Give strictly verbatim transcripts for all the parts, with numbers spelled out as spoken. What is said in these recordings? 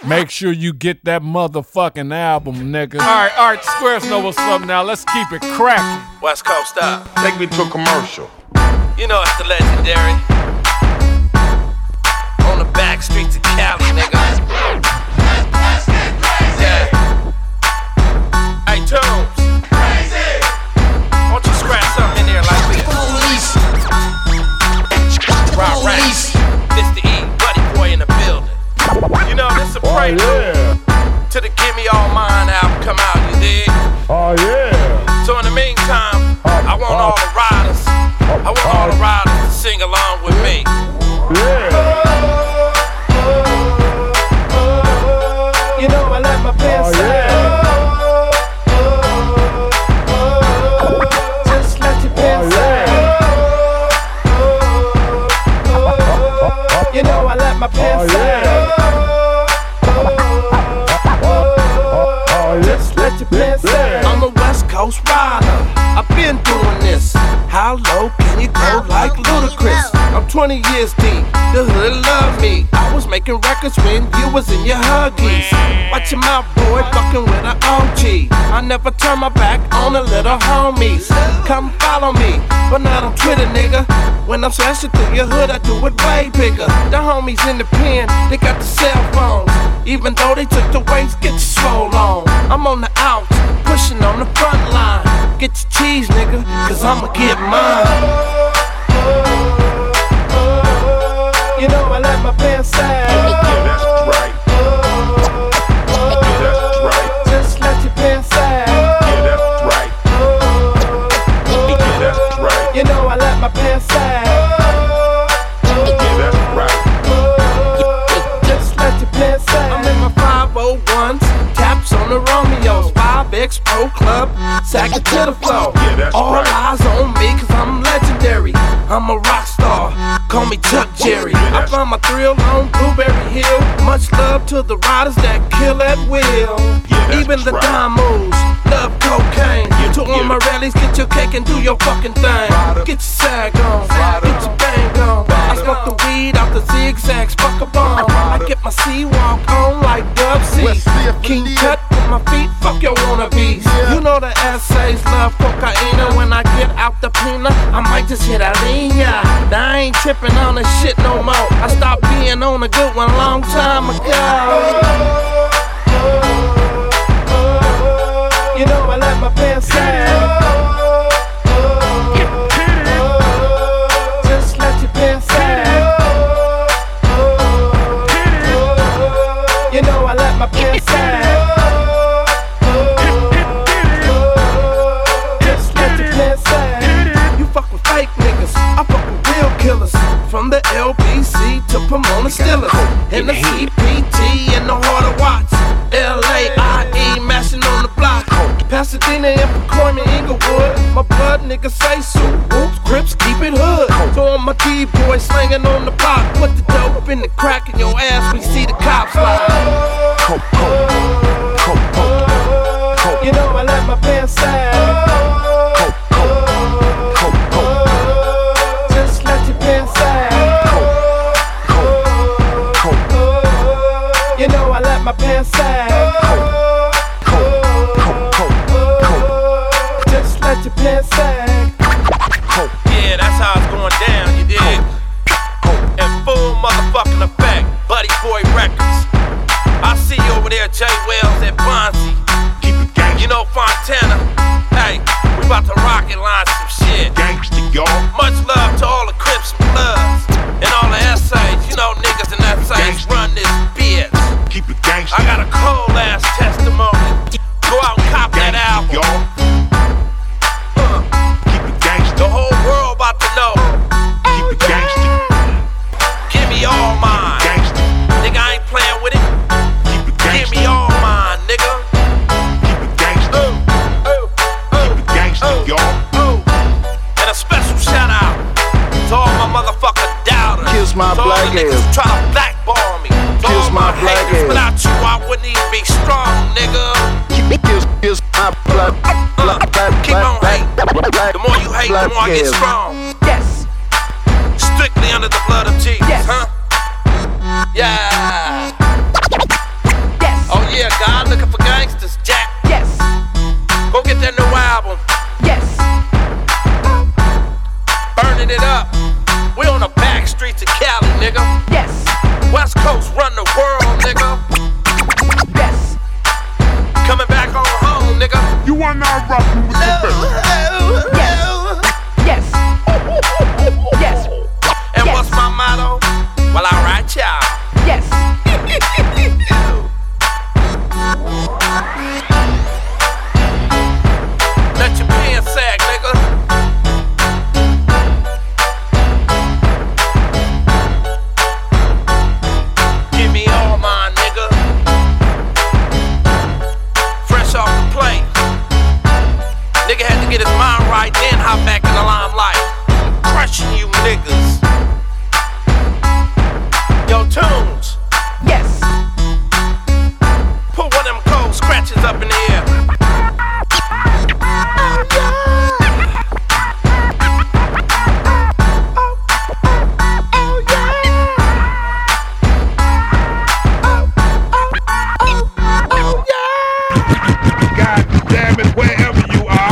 Make sure you get that motherfucking album, nigga. Alright, Art Squares know what's up now. Let's keep it cracking. West Coast up. Take me to a commercial. You know it's the legendary. On the back streets of Cali, nigga. Yeah. Hey, Toombs. Crazy. Won't you scratch something in there like this? Police. Right, right. Mister E, Buddy Boy in the building. You know, this a prelude Oh, yeah. to the Give Me All Mine album come out, you dig? Oh, yeah. So in the meantime, I want all the riders, I want all the riders to sing along with me. Yeah. You know I let my pants Oh, yeah. Just let your pants Oh, You know I let my pants Oh, yeah. Just let your pants I'm a West Coast rider, I've been doing this. How low can you go like Ludacris? I'm twenty years deep, the hood love me. I was making records when you was in your Huggies. Watch your mouth, boy, fucking with an O G. I never turn my back on the little homies. Come follow me, but not on Twitter, nigga. When I'm smashing through your hood, I do it way bigger. The homies in the pen, they got the cell phones. Even though they took the weights, get your swole on. I'm on the outs, pushing on the front line. Get your cheese, nigga, cause I'ma get mine. You know I let my pants sag. Yeah, that's right. Yeah, that's right. Just let your pants sag. Yeah, that's right. Yeah, that's right. You know I let my pants sag. Yeah, that's right. Just let your pants sag. I'm in my five oh ones, taps on the Romeos, five X Pro Club, sack it to the floor. Yeah, that's All right. eyes on me cause I'm legendary. I'm a rock star, call me Chuck Jerry. Yeah, I that's- found my thrill on Blueberry Hill. Much love to the riders that kill at will. Yeah, that's Even the right. dime moves, love cocaine. Yeah, To all yeah. my rallies, get your cake and do your fucking thing. Rider. Get your sag on, Rider. get your bang on. I smoke the weed out the zigzags, fuck a bomb. I get my C-walk on like Dub C. Let's see if we King need Tut with my feet, fuck your wannabes. Yeah. You know the essays love cocaine. When I get out the pina, I might just hit a linea. Now I ain't tripping on this shit no more. I stopped being on a good one a long time ago. You know I let my pants sag. Just let your pants sag. You know I let my pants sag. Just let your pants sag. You fuck with fake niggas, I fuck with real killers. From the L B C to Pomona Stillers, and the C P T and the Heart of Watts. L A I E mashing on the block. Pasadena and Pacoima, Inglewood. My blood niggas say so. Whoops, Crips, keep it hood. So all my T-boys slanging on the block. Put the dope in the crack in your ass when you see the cops slide. You know I let my pants sag. Just let your pants sag. You know I let my pants sag. Just let your pants sag. Yeah, that's how it's going down, you dig? In full motherfucking effect, Buddy Boy Records. I see you over there, Jay Wells at Bonzi. Keep it gangsta. You know Fontana. Hey, we about to rocket line some shit. Gangsta, y'all. Much love to all the Crips and Bloods and all the essays. You know niggas and essays Gangsta. run this bitch. Keep it gangsta. I got a cold ass testimony. Go out and cop that Gangsta, album. y'all. Uh, Keep it gangsta. the whole world about to know. Keep it gangsta. Give me all mine. Gangsta. Nigga, I ain't playing with it. Keep it Give gangsta. me all mine, nigga. Keep it gangsta. Ooh, ooh, Keep it gangsta, ooh, y'all. ooh. And a special shout out to all my motherfucking doubters. Kiss my to all black the niggas ass. who try to blackball me. To Kiss all my my black haters. ass. Without you, I wouldn't even be strong, nigga. Kiss, kiss my black, black, black, Keep on black, hating. black, black, The more you hate, the more I get ass. strong. Yes. Strictly under the blood of Jesus, Yes. huh? Yeah.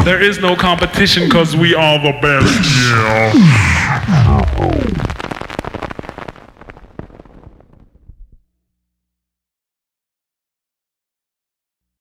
There is no competition because we are the best. Yeah.